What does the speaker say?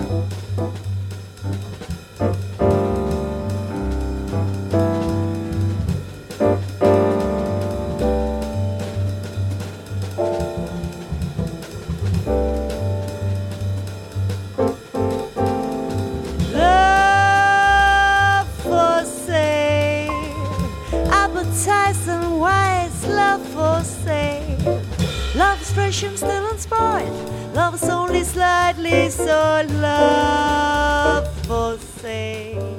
Tyson White's Love for Sale. Love is fresh and still unspoiled. Love is only slightly so. Love for sale.